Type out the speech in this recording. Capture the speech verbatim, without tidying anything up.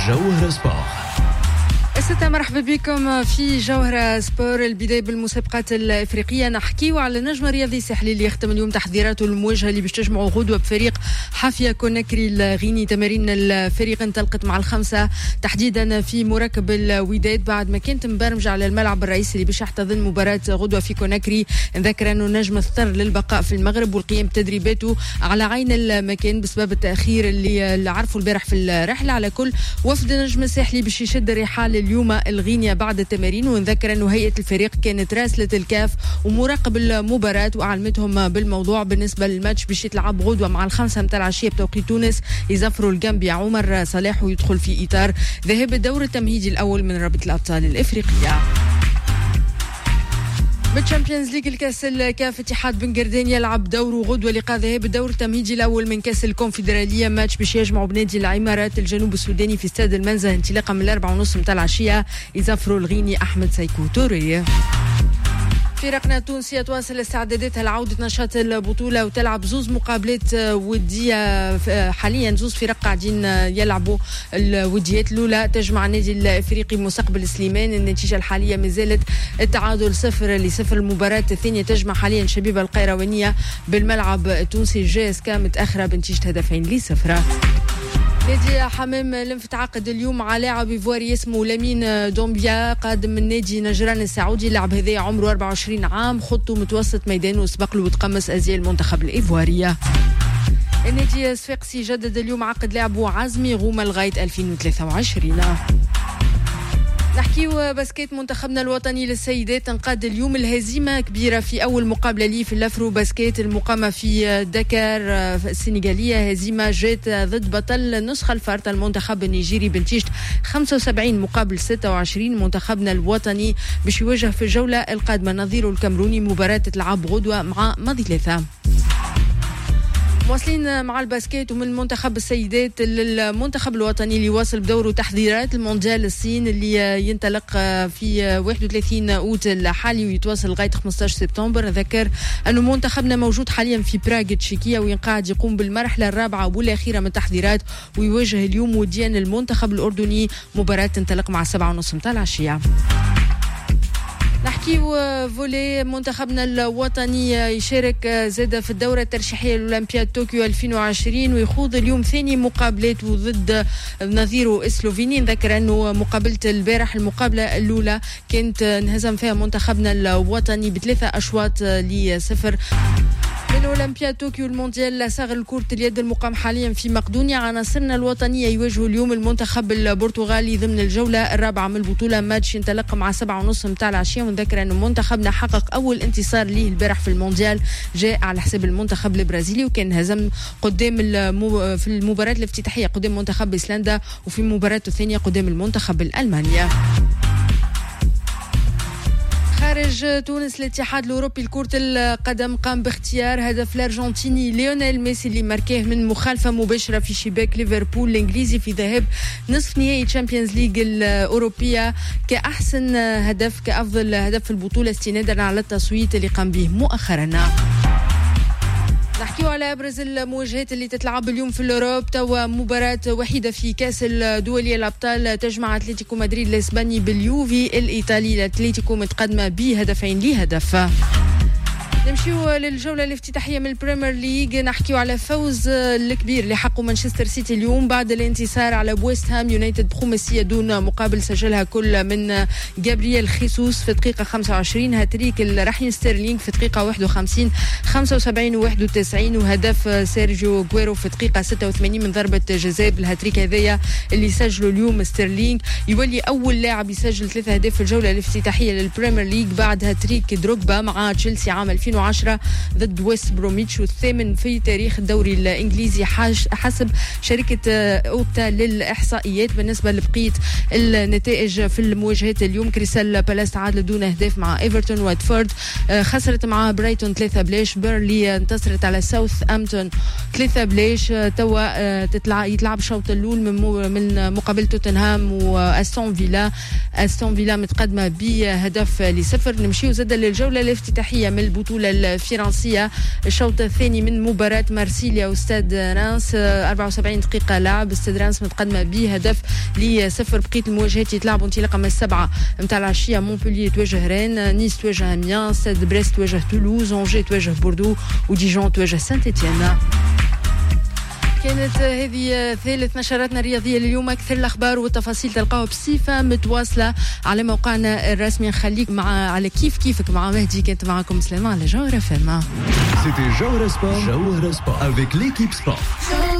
جوهرة سبور. الستة مرحبا بكم في جوهرة سبور. البداية بالمسابقات الإفريقية، نحكيو على نجم رياضي ساحلي اللي يختم اليوم تحضيراته المواجهة اللي باش تجمعوا غدوة بفريق حافية كوناكري الغيني. تمارين الفريق انطلقت مع الخمسة تحديدا في مركب الوداد بعد ما كانت مبرمجة على الملعب الرئيسي اللي باش يحتضن مباراة غدوة في كوناكري. نذكر أنه نجم اضطر للبقاء في المغرب والقيام بتدريباته على عين المكان بسبب التأخير اللي, اللي عرفوا البارح في الرحلة. على كل وفد نجم الساحلي باش يشد الرحال اليوم الغينيا بعد التمارين، ونذكر أنه هيئة الفريق كانت راسلة الكاف ومراقب المباراة وأعلمتهم بالموضوع. بالنسبة للماتش باش يتلعب غدوة مع الخمسة متاع العشية بتوقيت تونس، يزفروا الجامبيا عمر صلاح ويدخل في إطار ذهاب الدور التمهيدي الأول من رابطة الأبطال الإفريقية. بالتشامبيونز ليج الكاس الكاف، اتحاد بن قردان يلعب دوره غدوه لقاء ذهاب الدور التمهيدي الاول من كاس الكونفدراليه. ماتش باش يجمعوا بنادي العمارات الجنوب السوداني في استاد المنزه انطلاقا من الأربعة ونص متاع العشيه، يزفروا الغيني احمد سيكو توري. فرقنا التونسية تواصل استعداداتها لعودة نشاط البطولة وتلعب زوز مقابلات ودية حاليا. زوز فرق قاعدين يلعبوا الوديات. الأولى تجمع النادي الإفريقي مستقبل سليمان، النتيجة الحالية مازالت التعادل صفر لصفر. المباراة الثانية تجمع حاليا شبيبة القيروانية بالملعب التونسي جي اس كا متأخرة بنتيجة هدفين لصفر. نادي حمام لنف تعاقد اليوم مع لاعب ايفواري اسمه لامين دومبيا قادم من نادي نجران السعودي. اللاعب هذا عمره أربعة وعشرين عام، خطه متوسط ميدان وسبق له وتقمص ازياء المنتخب الايفواري. النادي الصفاقسي جدد اليوم عقد لاعبه عزمي غومه لغايه ألفين وثلاثة وعشرين. نحكيو باسكيت. منتخبنا الوطني للسيدات انقاد اليوم الهزيمة كبيرة في أول مقابلة ليه في الأفرو باسكيت المقامة في دكار السنغالية. هزيمة جات ضد بطل نسخة الفارطة المنتخب النيجيري بنتيجة خمسة وسبعين مقابل ستة وعشرين. منتخبنا الوطني باش يواجه في الجولة القادمة نظيره الكامروني. مباراة تلعب غدوة مع ماضي ثلاثة. مواصلين مع الباسكيت ومن منتخب السيدات للمنتخب الوطني اللي واصل بدوره تحضيرات المونديال الصين اللي ينطلق في واحد وثلاثين أوت الحالي ويتواصل لغاية خمسة عشر سبتمبر. نذكر أنه منتخبنا موجود حاليا في براغ تشيكيا وينقاعد يقوم بالمرحلة الرابعة والأخيرة من التحضيرات ويواجه اليوم وديا المنتخب الأردني. مباراة تنطلق مع السبعة ونص متاع العشية. نحكيو فولي. منتخبنا الوطني يشارك زاد في الدورة الترشيحية لأولمبياد طوكيو ألفين وعشرين ويخوض اليوم ثاني مقابلات ضد نظيره اسلوفيني. نذكر أنه مقابلة البارح المقابلة الأولى كانت انهزم فيها منتخبنا الوطني بثلاثة أشواط لصفر. من أولمبياد طوكيو المونديال صغر كرة اليد المقام حاليا في مقدونيا. عناصرنا الوطنية يواجهوا اليوم المنتخب البرتغالي ضمن الجولة الرابعة من البطولة. ماتش ينطلق مع سبعة ونص متاع العشية. ونذكر أن منتخبنا حقق أول انتصار ليه البارح في المونديال جاء على حساب المنتخب البرازيلي وكان هزم قدام المو... في المباراة الافتتاحية قدام منتخب إيسلندا وفي مباراته الثانية قدام المنتخب الألمانيا. خارج تونس الاتحاد الأوروبي لكرة القدم قام باختيار هدف الأرجنتيني ليونيل ميسي اللي ماركاه من مخالفة مباشرة في شباك ليفربول الإنجليزي في ذهاب نصف نهائي تشامبيونز ليج الأوروبية كأحسن هدف كأفضل هدف في البطولة استنادا على التصويت اللي قام به مؤخرا. نحكيو على أبرز المواجهات اللي تتلعب اليوم في الأوروب. توا مباراة وحيدة في كأس الدولية الأبطال تجمع أتلتيكو مدريد الإسباني باليوفي الإيطالي. الأتلتيكو متقدمة بهدفين لهدف. نمشيو للجولة الافتتاحية من البريمير ليج. نحكيو على فوز الكبير اللي حقه مانشستر سيتي اليوم بعد الانتصار على ويست هام يونايتد بخماسية دون مقابل سجلها كل من جابرييل خيسوس في دقيقة خمسة وعشرين، هاتريك رحيم ستيرلينغ في دقيقة واحد وخمسين خمسة وسبعين وواحد وتسعين، وهدف سيرجيو غويرو في دقيقة ستة وثمانين من ضربة جزاء. بالهاتريك هذايا اللي سجلوا اليوم ستيرلينغ يولي أول لاعب يسجل ثلاثة أهداف في الجولة الافتتاحية للبريمير ليج بعد هاتريك دروغبا مع تشيلسي عام ألفين وعشرة ضد ويست بروميتش والثامن في تاريخ الدوري الإنجليزي حسب شركة أوبتا للإحصائيات. بالنسبة لبقية النتائج في المواجهات اليوم كريستال بالاس تعادل دون أهداف مع إيفرتون. واتفورد خسرت مع برايتون ثلاثة بلاش. بيرلي انتصرت على ساوث أمتون ثلاثة بلاش. توا تطلع يتلعب الشوط الأول من من مقابل توتنهام وأستون فيلا. أستون فيلا متقدمة بهدف لصفر. نمشيو زاد للجولة الافتتاحية من البطولة الجولة الفرنسية. الشوط الثاني من مباراة مارسيليا واستاد رانس، أربعة وسبعين دقيقة لعب، استاد رانس متقدمة بهدف لصفر. بقية المواجهات يتلعبوا انطلاقا من السبعة متاع العشية. مونبولييه تواجه رين، نيس تواجه اميان، ستاد بريست تواجه تولوز، أنجي تواجه بوردو، وديجون تواجه سانت إتيان. كانت هذه ثالث نشراتنا الرياضية لليوم. أكثر الأخبار والتفاصيل تلقاوها بصفة متواصلة على موقعنا الرسمي. نخليك مع على كيف كيفك مع مهدي. كانت معكم سليمان على جوهرة فما. C'était Jawhara Sport, Jawhara Sport avec l'équipe sport.